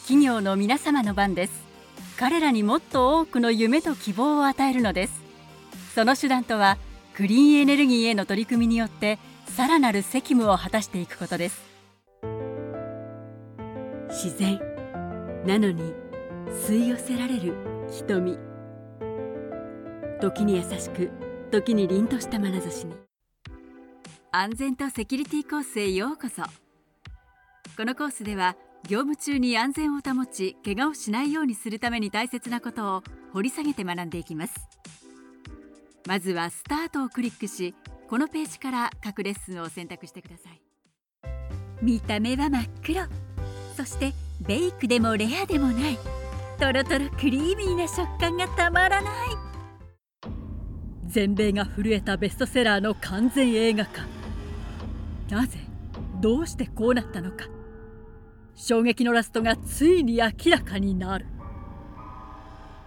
企業の皆様の番です。彼らにもっと多くの夢と希望を与えるのです。その手段とは、クリーンエネルギーへの取り組みによってさらなる責務を果たしていくことです。自然なのに吸い寄せられる瞳、時に優しく、時に凛とした眼差しに。安全とセキュリティコースへようこそ。このコースでは、業務中に安全を保ち、怪我をしないようにするために大切なことを掘り下げて学んでいきます。まずはスタートをクリックし、このページから各レッスンを選択してください。見た目は真っ黒、そしてベイクでもレアでもない、とろとろクリーミーな食感がたまらない。全米が震えたベストセラーの完全映画化。なぜ、どうしてこうなったのか。衝撃のラストがついに明らかになる。